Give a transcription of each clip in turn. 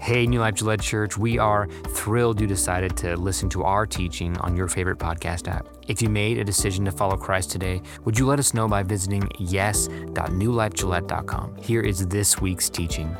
Hey, New Life Gillette Church, we are thrilled you decided to listen to our teaching on your favorite podcast app. If you made a decision to follow Christ today, would you let us know by visiting yes.newlifegillette.com. Here is this week's teaching.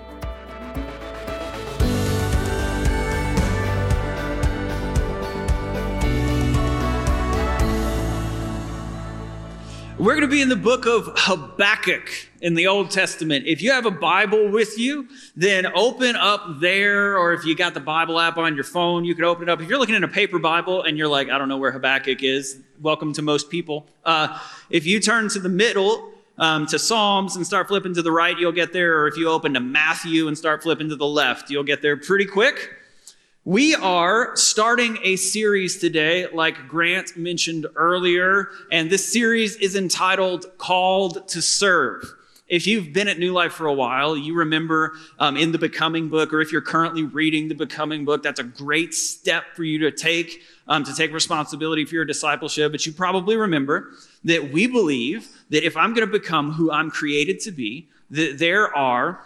We're going to be in the book of Habakkuk in the Old Testament. If you have a Bible with you, then open up there, or if you got the Bible app on your phone, you could open it up. If you're looking at a paper Bible and you're like, I don't know where Habakkuk is, welcome to most people. If you turn to the middle, to Psalms and start flipping to the right, you'll get there. Or if you open to Matthew and start flipping to the left, you'll get there pretty quick. We are starting a series today, like Grant mentioned earlier, and this series is entitled Called to Serve. If you've been at New Life for a while, you remember in the Becoming book, or if you're currently reading the Becoming book, that's a great step for you to take responsibility for your discipleship. But you probably remember that we believe that if I'm going to become who I'm created to be, that there are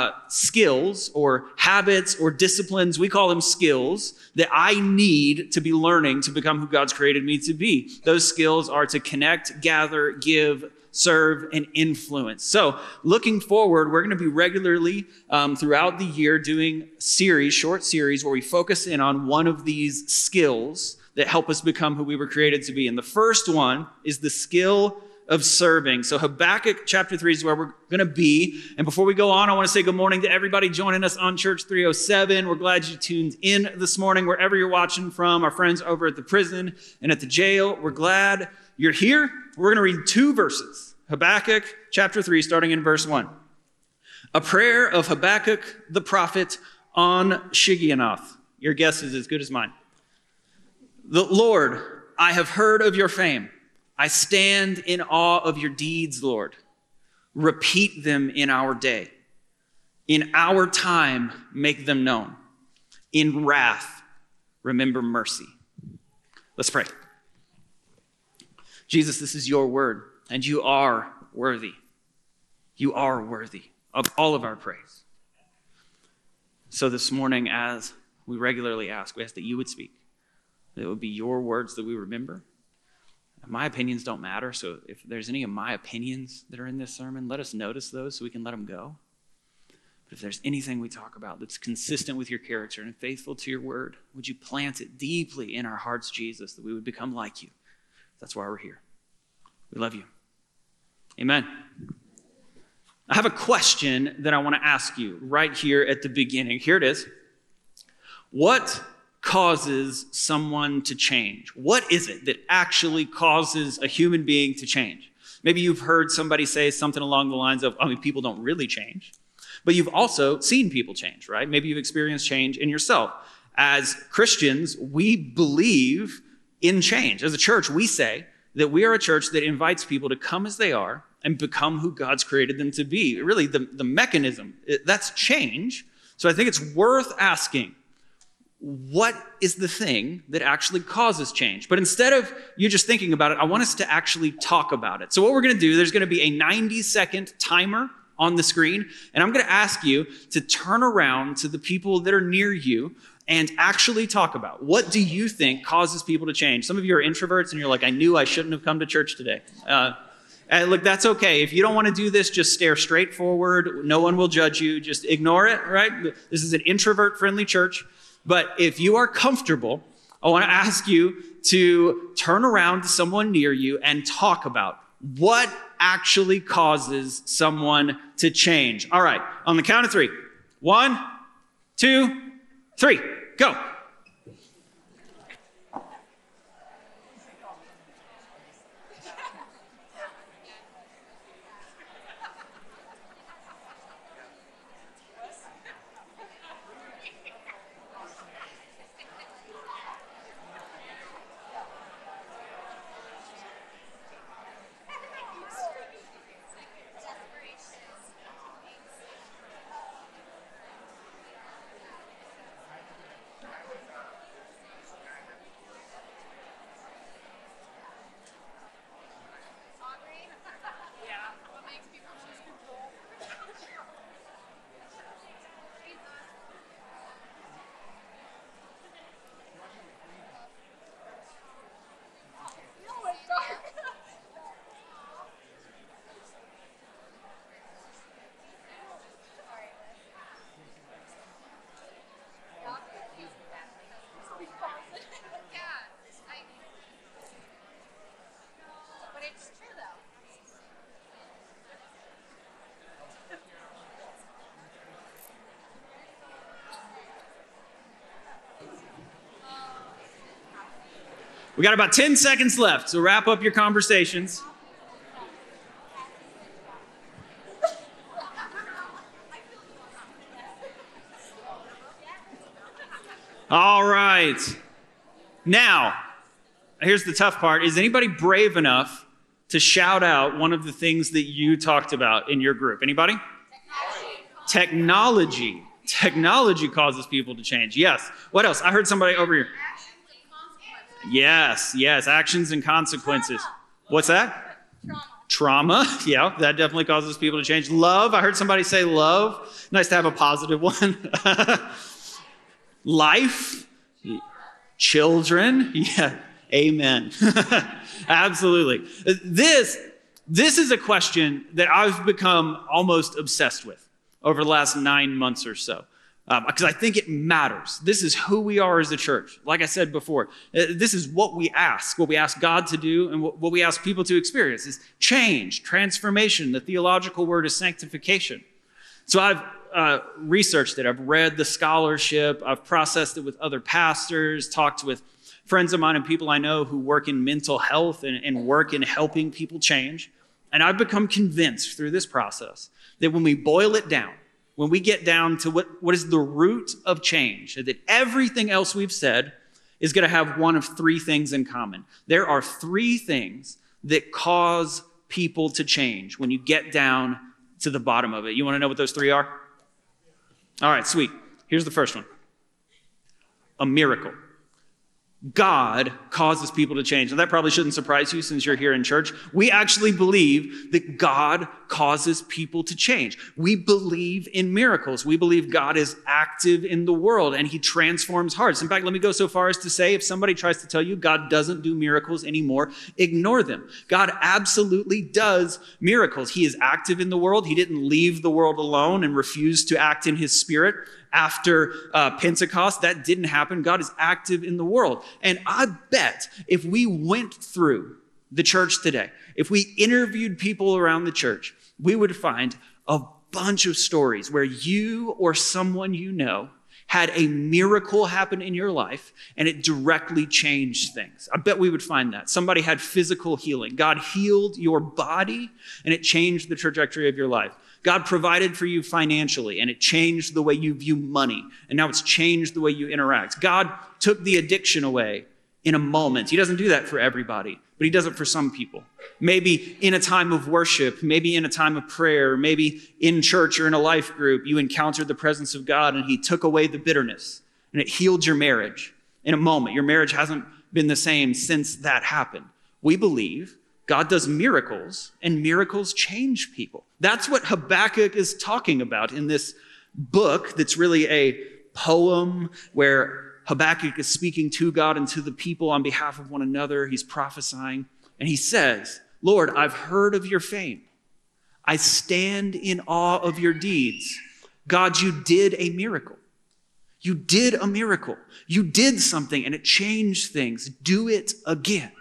skills or habits or disciplines, we call them skills, that I need to be learning to become who God's created me to be. Those skills are to connect, gather, give, serve, and influence. So looking forward, we're going to be regularly throughout the year doing short series where we focus in on one of these skills that help us become who we were created to be. And the first one is the skill of serving. So Habakkuk chapter 3 is where we're going to be. And before we go on, I want to say good morning to everybody joining us on Church 307. We're glad you tuned in this morning, wherever you're watching from. Our friends over at the prison and at the jail, we're glad you're here. We're going to read two verses. Habakkuk chapter 3, starting in verse 1. A prayer of Habakkuk the prophet on Shigionoth. Your guess is as good as mine. The Lord, I have heard of your fame. I stand in awe of your deeds, Lord. Repeat them in our day. In our time, make them known. In wrath, remember mercy. Let's pray. Jesus, this is your word, and you are worthy. You are worthy of all of our praise. So this morning, as we regularly ask, we ask that you would speak. That it would be your words that we remember. My opinions don't matter, so if there's any of my opinions that are in this sermon, let us notice those so we can let them go. But if there's anything we talk about that's consistent with your character and faithful to your word, would you plant it deeply in our hearts, Jesus, that we would become like you? That's why we're here. We love you. Amen. I have a question that I want to ask you right here at the beginning. Here it is. What causes someone to change? What is it that actually causes a human being to change? Maybe you've heard somebody say something along the lines of, people don't really change. But you've also seen people change, right? Maybe you've experienced change in yourself. As Christians, we believe in change. As a church, we say that we are a church that invites people to come as they are and become who God's created them to be. Really, the mechanism, that's change. So I think it's worth asking, what is the thing that actually causes change? But instead of you just thinking about it, I want us to actually talk about it. So what we're going to do, there's going to be a 90-second timer on the screen, and I'm going to ask you to turn around to the people that are near you and actually talk about, what do you think causes people to change? Some of you are introverts and you're like, I knew I shouldn't have come to church today. And look, that's okay. If you don't want to do this, just stare straight forward. No one will judge you. Just ignore it, right? This is an introvert-friendly church. But if you are comfortable, I want to ask you to turn around to someone near you and talk about what actually causes someone to change. All right, on the count of 3. 1, 2, 3, go. We got about 10 seconds left, so wrap up your conversations. All right. Now, here's the tough part. Is anybody brave enough to shout out one of the things that you talked about in your group? Anybody? Technology. Technology causes people to change. Yes. What else? I heard somebody over here. Yes. Actions and consequences. What's that? Trauma. Yeah, that definitely causes people to change. Love. I heard somebody say love. Nice to have a positive one. Life. Children. Yeah. Amen. Absolutely. This is a question that I've become almost obsessed with over the last 9 months or so. Because I think it matters. This is who we are as a church. Like I said before, this is what we ask God to do, and what we ask people to experience is change, transformation. The theological word is sanctification. So I've researched it. I've read the scholarship. I've processed it with other pastors, talked with friends of mine and people I know who work in mental health and work in helping people change. And I've become convinced through this process that when we boil it down, when we get down to what is the root of change, that everything else we've said is going to have one of three things in common. There are three things that cause people to change when you get down to the bottom of it. You want to know what those three are? All right, sweet. Here's the first one. A miracle. God causes people to change. And that probably shouldn't surprise you since you're here in church. We actually believe that God causes people to change. We believe in miracles. We believe God is active in the world and he transforms hearts. In fact, let me go so far as to say, if somebody tries to tell you God doesn't do miracles anymore, ignore them. God absolutely does miracles. He is active in the world. He didn't leave the world alone and refuse to act in his spirit. After Pentecost, that didn't happen. God is active in the world. And I bet if we went through the church today, if we interviewed people around the church, we would find a bunch of stories where you or someone you know had a miracle happen in your life and it directly changed things. I bet we would find that. Somebody had physical healing. God healed your body and it changed the trajectory of your life. God provided for you financially, and it changed the way you view money, and now it's changed the way you interact. God took the addiction away in a moment. He doesn't do that for everybody, but he does it for some people. Maybe in a time of worship, maybe in a time of prayer, maybe in church or in a life group, you encountered the presence of God, and he took away the bitterness, and it healed your marriage in a moment. Your marriage hasn't been the same since that happened. We believe God does miracles, and miracles change people. That's what Habakkuk is talking about in this book that's really a poem where Habakkuk is speaking to God and to the people on behalf of one another. He's prophesying, and he says, Lord, I've heard of your fame. I stand in awe of your deeds. God, you did a miracle. You did a miracle. You did something, and it changed things. Do it again.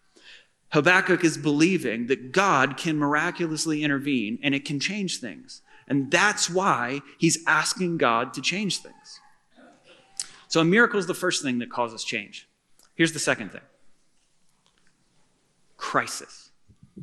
Habakkuk is believing that God can miraculously intervene and it can change things. And that's why he's asking God to change things. So a miracle is the first thing that causes change. Here's the second thing. Crisis.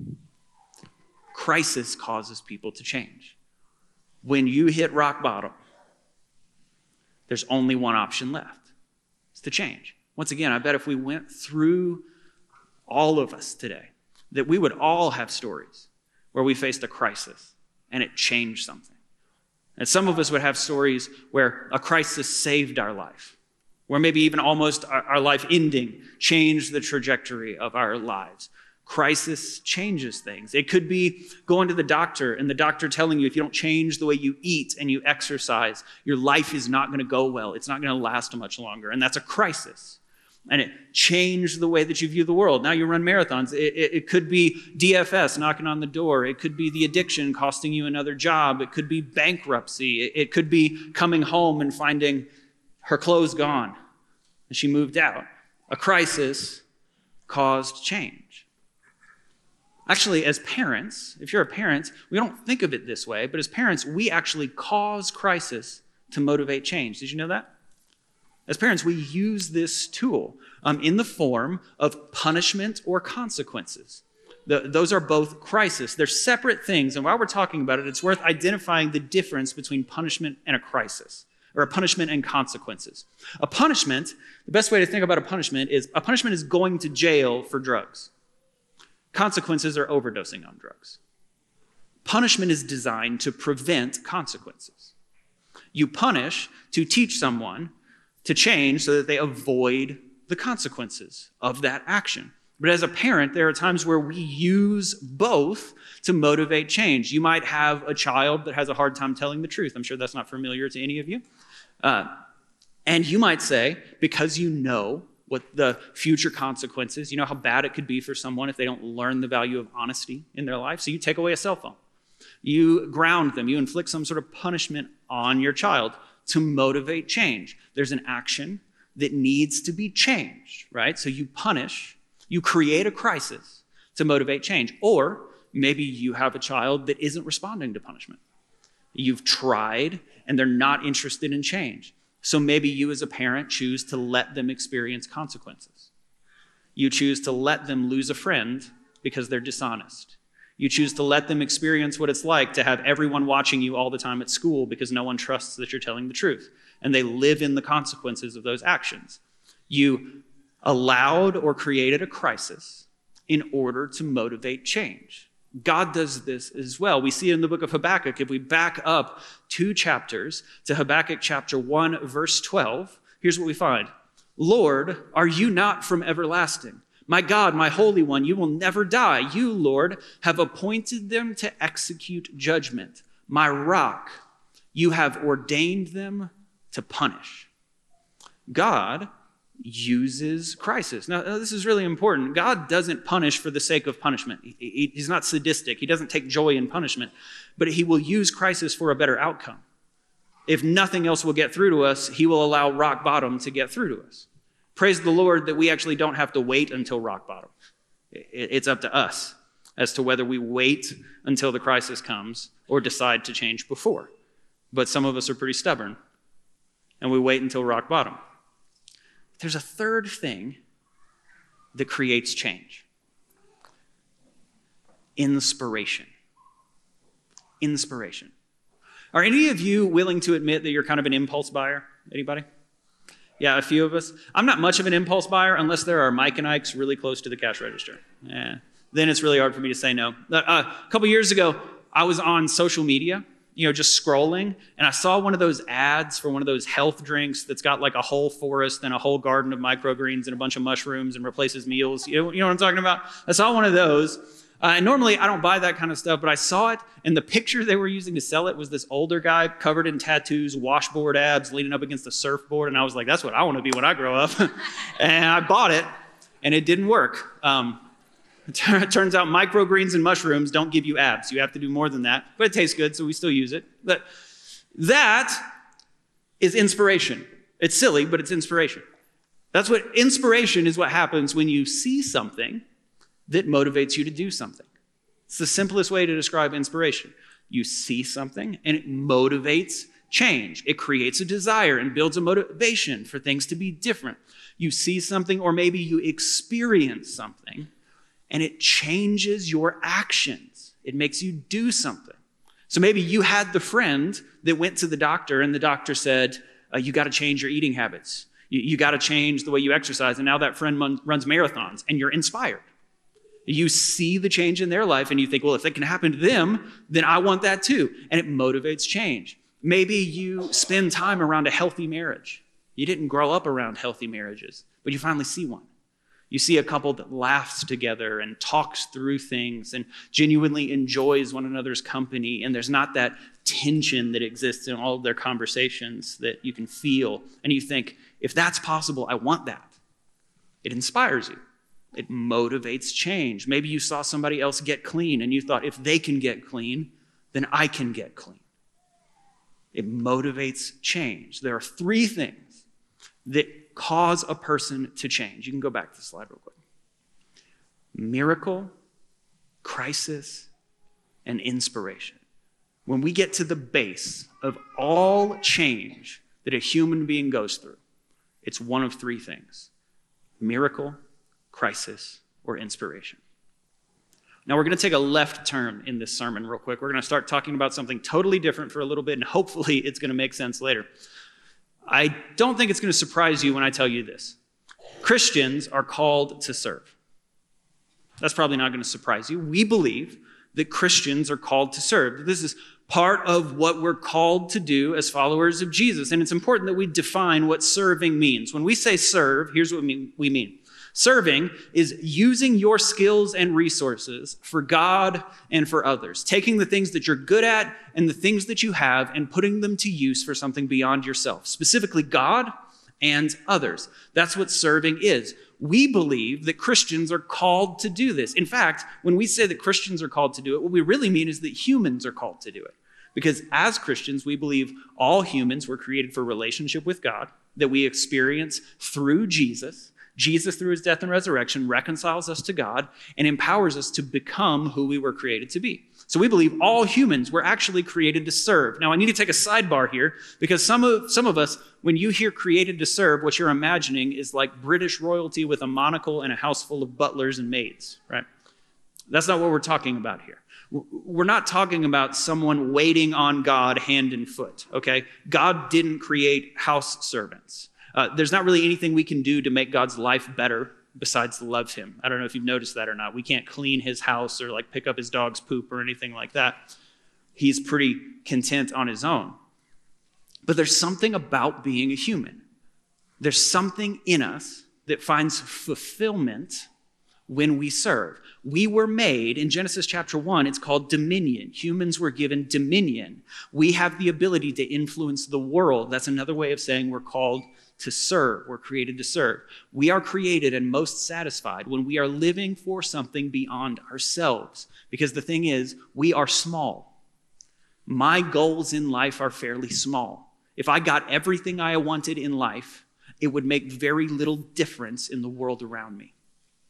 Crisis causes people to change. When you hit rock bottom, there's only one option left. It's to change. Once again, I bet if we went through all of us today, that we would all have stories where we faced a crisis and it changed something. And some of us would have stories where a crisis saved our life, where maybe even almost our life ending changed the trajectory of our lives. Crisis changes things. It could be going to the doctor and the doctor telling you if you don't change the way you eat and you exercise, your life is not going to go well. It's not going to last much longer. And that's a crisis. And it changed the way that you view the world. Now you run marathons. It could be DFS knocking on the door. It could be the addiction costing you another job. It could be bankruptcy. It could be coming home and finding her clothes gone and she moved out. A crisis caused change. Actually, as parents, if you're a parent, we don't think of it this way, but as parents, we actually cause crisis to motivate change. Did you know that? As parents, we use this tool in the form of punishment or consequences. Those are both crisis. They're separate things, and while we're talking about it, it's worth identifying the difference between punishment and a crisis, or a punishment and consequences. A punishment, the best way to think about a punishment is going to jail for drugs. Consequences are overdosing on drugs. Punishment is designed to prevent consequences. You punish to teach someone to change so that they avoid the consequences of that action. But as a parent, there are times where we use both to motivate change. You might have a child that has a hard time telling the truth. I'm sure that's not familiar to any of you. And you might say, because you know what the future consequences, you know how bad it could be for someone if they don't learn the value of honesty in their life, so you take away a cell phone. You ground them. You inflict some sort of punishment on your child to motivate change. There's an action that needs to be changed, right? So you punish. You create a crisis to motivate change. Or maybe you have a child that isn't responding to punishment. You've tried and they're not interested in change. So maybe you as a parent choose to let them experience consequences. You choose to let them lose a friend because they're dishonest. You choose to let them experience what it's like to have everyone watching you all the time at school because no one trusts that you're telling the truth. And they live in the consequences of those actions. You allowed or created a crisis in order to motivate change. God does this as well. We see it in the book of Habakkuk. If we back up 2 chapters to Habakkuk chapter 1, verse 12, here's what we find. Lord, are you not from everlasting? My God, my Holy One, you will never die. You, Lord, have appointed them to execute judgment. My rock, you have ordained them to punish. God uses crisis. Now, this is really important. God doesn't punish for the sake of punishment. He's not sadistic. He doesn't take joy in punishment, but he will use crisis for a better outcome. If nothing else will get through to us, he will allow rock bottom to get through to us. Praise the Lord that we actually don't have to wait until rock bottom. It's up to us as to whether we wait until the crisis comes or decide to change before. But some of us are pretty stubborn, and we wait until rock bottom. There's a third thing that creates change. Inspiration. Inspiration. Are any of you willing to admit that you're kind of an impulse buyer? Anybody? Yeah, a few of us. I'm not much of an impulse buyer unless there are Mike and Ikes really close to the cash register. Then it's really hard for me to say no. A couple years ago, I was on social media, just scrolling, and I saw one of those ads for one of those health drinks that's got like a whole forest and a whole garden of microgreens and a bunch of mushrooms and replaces meals. You know what I'm talking about? I saw one of those. And normally I don't buy that kind of stuff, but I saw it, and the picture they were using to sell it was this older guy covered in tattoos, washboard abs, leaning up against a surfboard, and I was like, that's what I want to be when I grow up. And I bought it, and it didn't work. It turns out microgreens and mushrooms don't give you abs. You have to do more than that, but it tastes good, so we still use it. But that is inspiration. It's silly, but it's inspiration. Inspiration is what happens when you see something that motivates you to do something. It's the simplest way to describe inspiration. You see something and it motivates change. It creates a desire and builds a motivation for things to be different. You see something, or maybe you experience something, and it changes your actions. It makes you do something. So maybe you had the friend that went to the doctor and the doctor said, you got to change your eating habits. You got to change the way you exercise. And now that friend runs marathons and you're inspired. You see the change in their life and you think, well, if it can happen to them, then I want that too. And it motivates change. Maybe you spend time around a healthy marriage. You didn't grow up around healthy marriages, but you finally see one. You see a couple that laughs together and talks through things and genuinely enjoys one another's company. And there's not that tension that exists in all of their conversations that you can feel. And you think, if that's possible, I want that. It inspires you. It motivates change. Maybe you saw somebody else get clean and you thought, if they can get clean, then I can get clean. It motivates change. There are 3 things that cause a person to change. You can go back to the slide real quick. Miracle, crisis, and inspiration. When we get to the base of all change that a human being goes through, It's one of three things: miracle, crisis, or inspiration. Now we're going to take a left turn in this sermon real quick. We're going to start talking about something totally different for a little bit, and hopefully it's going to make sense later. I don't think it's going to surprise you when I tell you this. Christians are called to serve. That's probably not going to surprise you. We believe that Christians are called to serve. This is part of what we're called to do as followers of Jesus. And it's important that we define what serving means. When we say serve, here's what we mean. Serving is using your skills and resources for God and for others, taking the things that you're good at and the things that you have and putting them to use for something beyond yourself, specifically God and others. That's what serving is. We believe that Christians are called to do this. In fact, when we say that Christians are called to do it, what we really mean is that humans are called to do it. Because as Christians, we believe all humans were created for relationship with God that we experience through Jesus. Jesus, through his death and resurrection, reconciles us to God and empowers us to become who we were created to be. So we believe all humans were actually created to serve. Now, I need to take a sidebar here because some of us, when you hear created to serve, what you're imagining is like British royalty with a monocle and a house full of butlers and maids, right? That's not what we're talking about here. We're not talking about someone waiting on God hand and foot, okay? God didn't create house servants. There's not really anything we can do to make God's life better besides love him. I don't know if you've noticed that or not. We can't clean his house or like pick up his dog's poop or anything like that. He's pretty content on his own. But there's something about being a human. There's something in us that finds fulfillment when we serve. We were made, in Genesis chapter 1, it's called dominion. Humans were given dominion. We have the ability to influence the world. That's another way of saying we're called to serve. We're created to serve. We are created and most satisfied when we are living for something beyond ourselves. Because the thing is, we are small. My goals in life are fairly small. If I got everything I wanted in life, it would make very little difference in the world around me.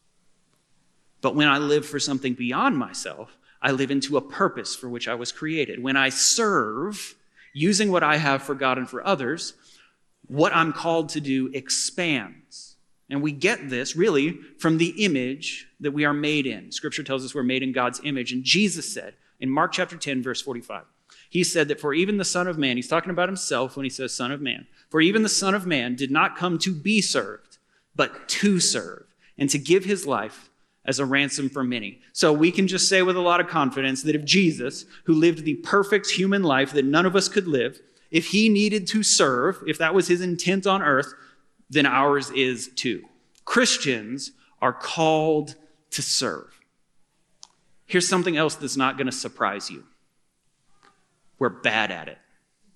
But when I live for something beyond myself, I live into a purpose for which I was created. When I serve, using what I have for God and for others, what I'm called to do expands. And we get this really from the image that we are made in. Scripture tells us we're made in God's image. And Jesus said in Mark chapter 10, verse 45, he said that for even the Son of Man, he's talking about himself when he says Son of Man, for even the Son of Man did not come to be served, but to serve and to give his life as a ransom for many. So we can just say with a lot of confidence that if Jesus, who lived the perfect human life that none of us could live, if he needed to serve, if that was his intent on earth, then ours is too. Christians are called to serve. Here's something else that's not going to surprise you. We're bad at it.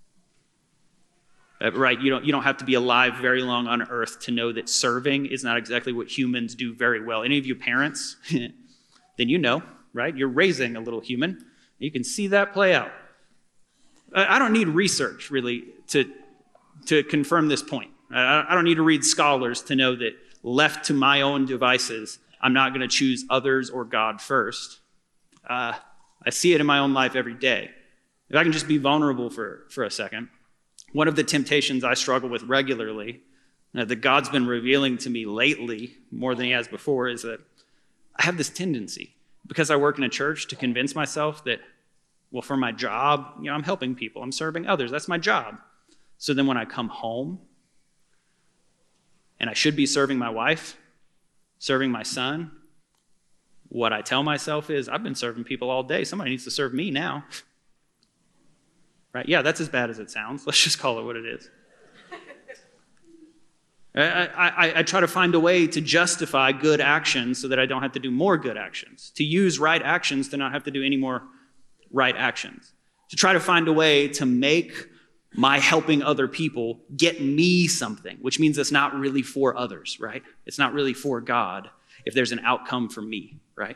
Right? You don't have to be alive very long on earth to know that serving is not exactly what humans do very well. Any of you parents, then you know, right? You're raising a little human. You can see that play out. I don't need research, really, to confirm this point. I don't need to read scholars to know that left to my own devices, I'm not going to choose others or God first. I see it in my own life every day. If I can just be vulnerable for a second, one of the temptations I struggle with regularly, that God's been revealing to me lately more than he has before, is that I have this tendency, because I work in a church, to convince myself that, well, for my job, I'm helping people, I'm serving others, that's my job. So then when I come home, and I should be serving my wife, serving my son, what I tell myself is, I've been serving people all day, somebody needs to serve me now. Right? Yeah, that's as bad as it sounds. Let's just call it what it is. I try to find a way to justify good actions so that I don't have to do more good actions, to use right actions to not have to do any more right actions, to try to find a way to make my helping other people get me something, which means it's not really for others, right? It's not really for God if there's an outcome for me, right?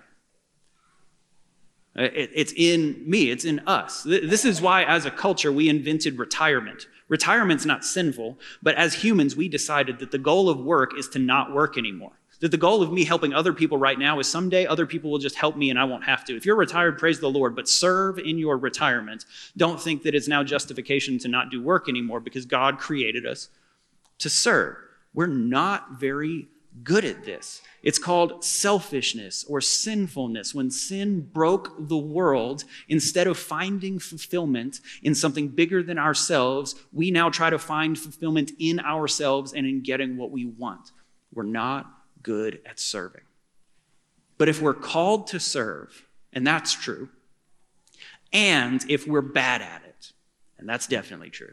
It's in me, it's in us. This is why, as a culture, we invented retirement. Retirement's not sinful, but as humans, we decided that the goal of work is to not work anymore. That the goal of me helping other people right now is someday other people will just help me and I won't have to. If you're retired, praise the Lord, but serve in your retirement. Don't think that it's now justification to not do work anymore, because God created us to serve. we're not very good at this. It's called selfishness or sinfulness. When sin broke the world, instead of finding fulfillment in something bigger than ourselves, we now try to find fulfillment in ourselves and in getting what we want. We're not good at serving. But if we're called to serve, and that's true, and if we're bad at it, and that's definitely true,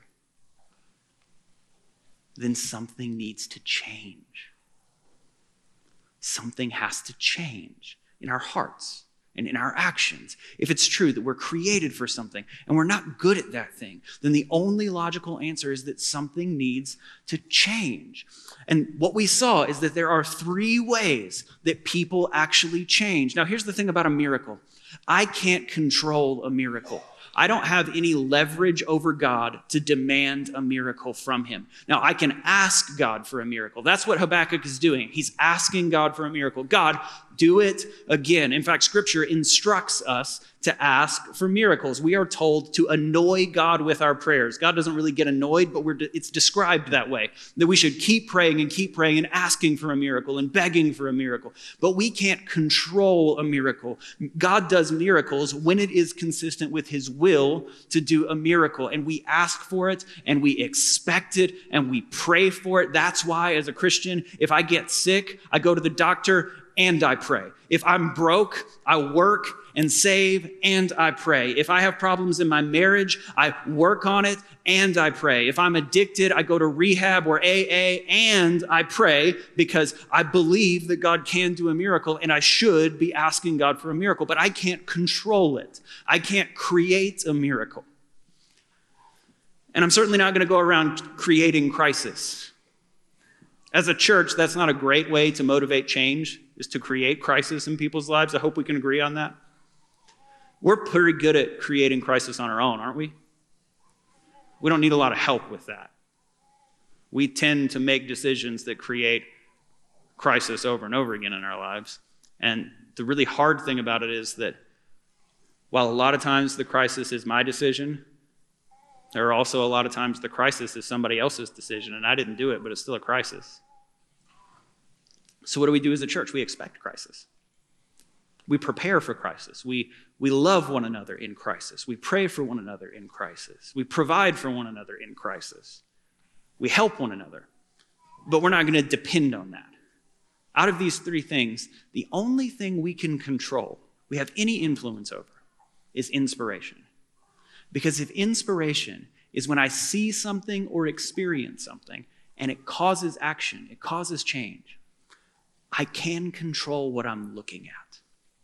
then something needs to change. Something has to change in our hearts and in our actions. If it's true that we're created for something and we're not good at that thing, then the only logical answer is that something needs to change. And what we saw is that there are 3 ways that people actually change. Now, here's the thing about a miracle. I can't control a miracle. I don't have any leverage over God to demand a miracle from him. Now, I can ask God for a miracle. That's what Habakkuk is doing. He's asking God for a miracle. God, do it again. In fact, Scripture instructs us to ask for miracles. We are told to annoy God with our prayers. God doesn't really get annoyed, but it's described that way, that we should keep praying and asking for a miracle and begging for a miracle. But we can't control a miracle. God does miracles when it is consistent with his will to do a miracle. And we ask for it and we expect it and we pray for it. That's why, as a Christian, if I get sick, I go to the doctor and I pray. If I'm broke, I work and save and I pray. If I have problems in my marriage, I work on it and I pray. If I'm addicted, I go to rehab or AA and I pray because I believe that God can do a miracle and I should be asking God for a miracle, but I can't control it. I can't create a miracle. And I'm certainly not going to go around creating crisis. As a church, that's not a great way to motivate change, is to create crisis in people's lives. I hope we can agree on that. We're pretty good at creating crisis on our own, aren't we? We don't need a lot of help with that. We tend to make decisions that create crisis over and over again in our lives. And the really hard thing about it is that while a lot of times the crisis is my decision, there are also a lot of times the crisis is somebody else's decision, and I didn't do it, but it's still a crisis. So what do we do as a church? We expect crisis. We prepare for crisis. We love one another in crisis. We pray for one another in crisis. We provide for one another in crisis. We help one another. But we're not going to depend on that. Out of these 3 things, the only thing we can control, we have any influence over, is inspiration. Because if inspiration is when I see something or experience something and it causes action, it causes change, I can control what I'm looking at.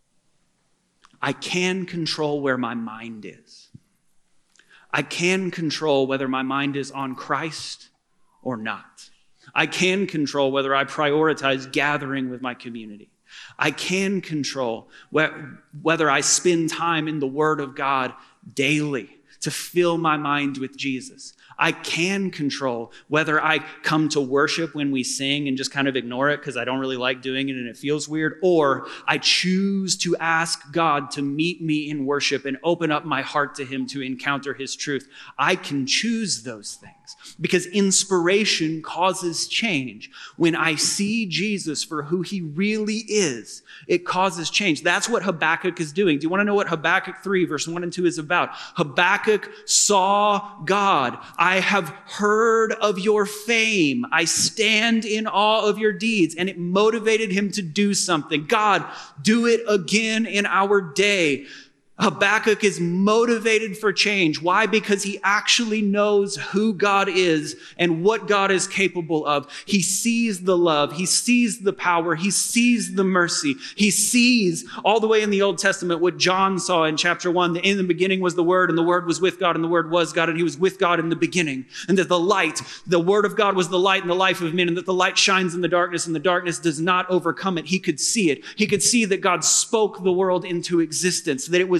I can control where my mind is. I can control whether my mind is on Christ or not. I can control whether I prioritize gathering with my community. I can control whether I spend time in the Word of God daily to fill my mind with Jesus. I can control whether I come to worship when we sing and just kind of ignore it because I don't really like doing it and it feels weird, or I choose to ask God to meet me in worship and open up my heart to him to encounter his truth. I can choose those things because inspiration causes change. When I see Jesus for who he really is, it causes change. That's what Habakkuk is doing. Do you want to know what Habakkuk 3 verse 1 and 2 is about? Habakkuk saw God. I have heard of your fame. I stand in awe of your deeds. And it motivated him to do something. God, do it again in our day. Habakkuk is motivated for change. Why? Because he actually knows who God is and what God is capable of. He sees the love. He sees the power. He sees the mercy. He sees all the way in the Old Testament what John saw in chapter 1. In the beginning was the Word, and the Word was with God, and the Word was God, and he was with God in the beginning. And that the light, the Word of God was the light and the life of men, and that the light shines in the darkness, and the darkness does not overcome it. He could see it. He could see that God spoke the world into existence, that it was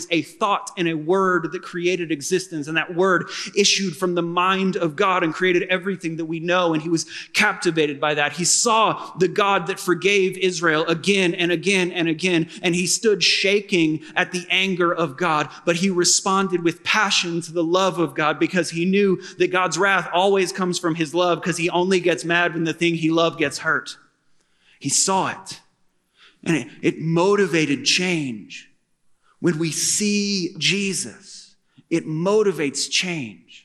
a thought and a word that created existence. And that word issued from the mind of God and created everything that we know. And he was captivated by that. He saw the God that forgave Israel again and again and again. And he stood shaking at the anger of God, but he responded with passion to the love of God because he knew that God's wrath always comes from his love because he only gets mad when the thing he loved gets hurt. He saw it. And it motivated change. When we see Jesus, it motivates change.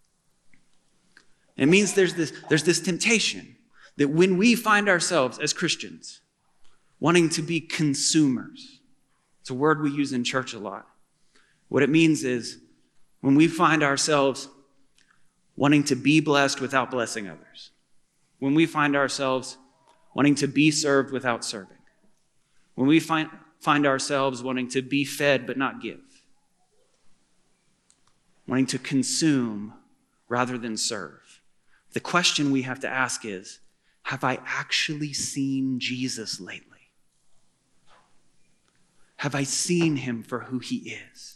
It means there's this temptation that when we find ourselves as Christians wanting to be consumers, it's a word we use in church a lot. What it means is when we find ourselves wanting to be blessed without blessing others, when we find ourselves wanting to be served without serving, when we find ourselves wanting to be fed but not give, wanting to consume rather than serve, the question we have to ask is, have I actually seen Jesus lately? Have I seen him for who he is?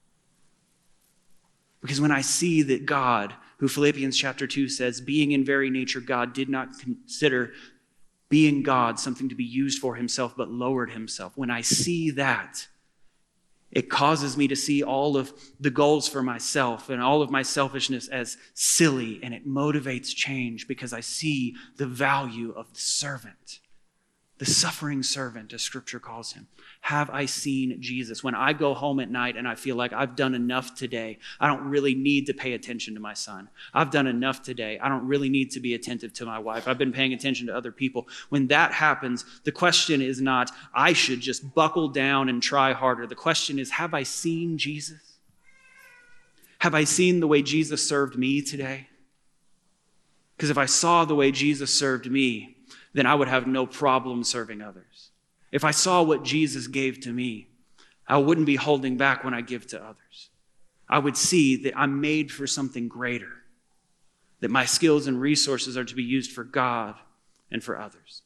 Because when I see that God, who Philippians chapter 2 says, being in very nature God, did not consider being God something to be used for himself, but lowered himself. When I see that, it causes me to see all of the goals for myself and all of my selfishness as silly, and it motivates change because I see the value of the servant, the suffering servant, as Scripture calls him. Have I seen Jesus? When I go home at night and I feel like I've done enough today, I don't really need to pay attention to my son. I've done enough today. I don't really need to be attentive to my wife. I've been paying attention to other people. When that happens, the question is not, I should just buckle down and try harder. The question is, have I seen Jesus? Have I seen the way Jesus served me today? Because if I saw the way Jesus served me, then I would have no problem serving others. If I saw what Jesus gave to me, I wouldn't be holding back when I give to others. I would see that I'm made for something greater, that my skills and resources are to be used for God and for others.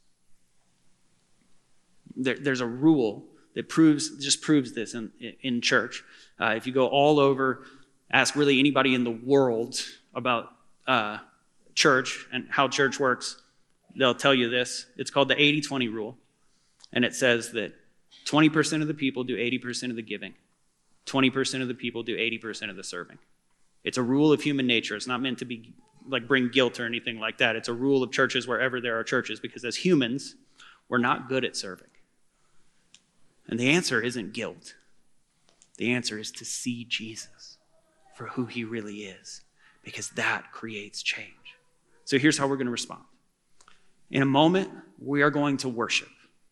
There's a rule that proves this in church. If you go all over, ask really anybody in the world about church and how church works, they'll tell you this. It's called the 80-20 rule. And it says that 20% of the people do 80% of the giving. 20% of the people do 80% of the serving. It's a rule of human nature. It's not meant to be like bring guilt or anything like that. It's a rule of churches wherever there are churches, because as humans, we're not good at serving. And the answer isn't guilt. The answer is to see Jesus for who he really is, because that creates change. So here's how we're going to respond. In a moment, we are going to worship.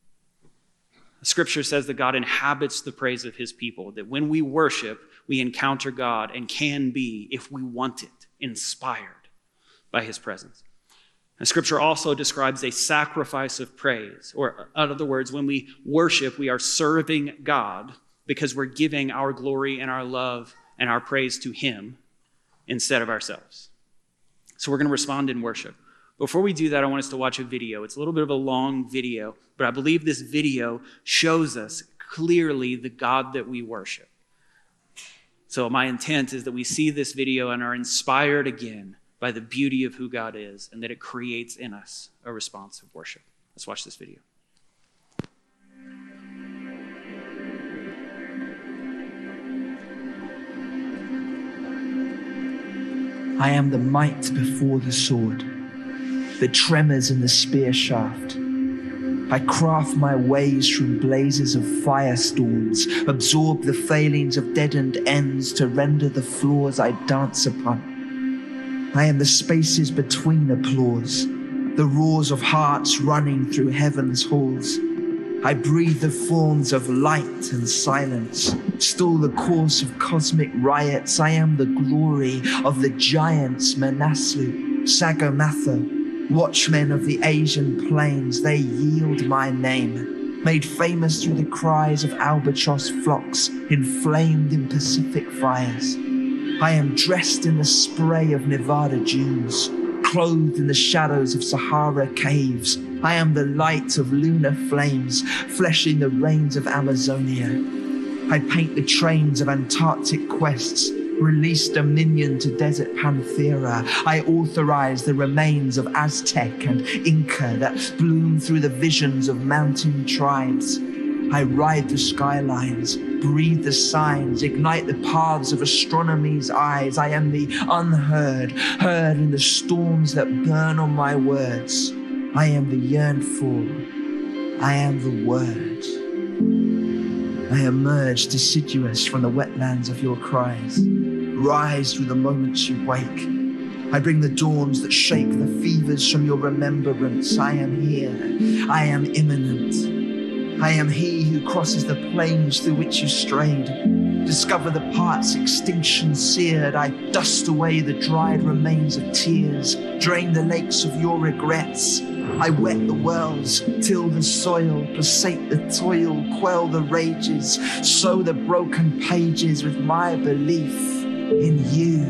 Scripture says that God inhabits the praise of his people, that when we worship, we encounter God and can be, if we want it, inspired by his presence. And Scripture also describes a sacrifice of praise, or in other words, when we worship, we are serving God because we're giving our glory and our love and our praise to him instead of ourselves. So we're going to respond in worship. Before we do that, I want us to watch a video. It's a little bit of a long video, but I believe this video shows us clearly the God that we worship. So my intent is that we see this video and are inspired again by the beauty of who God is, and that it creates in us a response of worship. Let's watch this video. I am the might before the sword, the tremors in the spear shaft. I craft my ways from blazes of firestorms, absorb the failings of deadened ends to render the floors I dance upon. I am the spaces between applause, the roars of hearts running through heaven's halls. I breathe the forms of light and silence, stall the course of cosmic riots. I am the glory of the giants Manaslu, Sagarmatha, watchmen of the Asian plains. They yield my name, made famous through the cries of albatross flocks, inflamed in Pacific fires. I am dressed in the spray of Nevada dunes, clothed in the shadows of Sahara caves. I am the light of lunar flames, fleshing the rains of Amazonia. I paint the trains of Antarctic quests, release dominion to desert Panthera. I authorize the remains of Aztec and Inca that bloom through the visions of mountain tribes. I ride the skylines, breathe the signs, ignite the paths of astronomy's eyes. I am the unheard, heard in the storms that burn on my words. I am the yearned for. I am the word. I emerge deciduous from the wetlands of your cries. Rise through the moments you wake. I bring the dawns that shake the fevers from your remembrance. I am here. I am imminent. I am he who crosses the plains through which you strayed. Discover the parts extinction seared. I dust away the dried remains of tears. Drain the lakes of your regrets. I wet the wells, till the soil, pulsate the toil, quell the rages, sow the broken pages with my belief in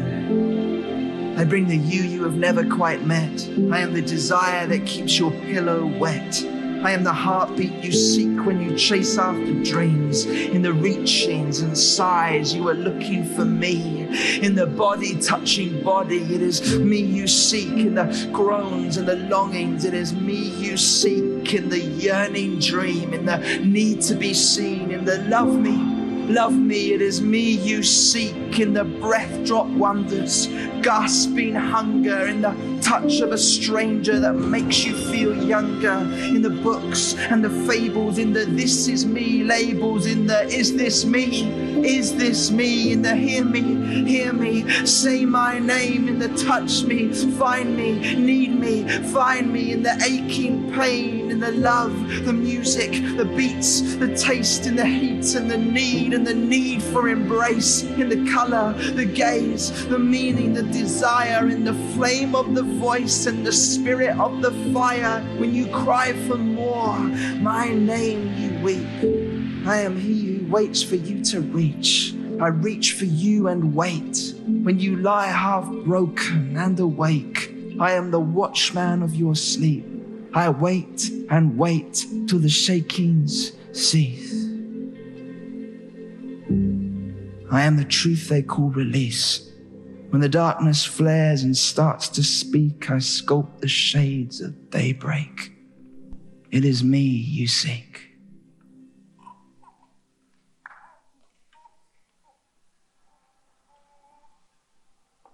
you. I bring the you have never quite met. I am the desire that keeps your pillow wet. I am the heartbeat you seek when you chase after dreams. In the reachings and sighs, you are looking for me. In the body touching body, it is me you seek. In the groans and the longings, it is me you seek. In the yearning dream, in the need to be seen, in the love me, it is me you seek. In the breath drop wonders, gasping hunger, in the touch of a stranger that makes you feel younger. In the books and the fables, in the this is me labels, in the is this me, in the hear me, say my name, in the touch me, find me, need me, find me, in the aching pain, in the love, the music, the beats, the taste, in the heat and the need for embrace, in the color, the gaze, the meaning, the desire, in the flame of the voice and the spirit of the fire. When you cry for more, my name you weep. I am he who waits for you to reach. I reach for you and wait. When you lie half broken and awake, I am the watchman of your sleep. I wait and wait till the shakings cease. I am the truth they call release. When the darkness flares and starts to speak, I sculpt the shades of daybreak. It is me you seek.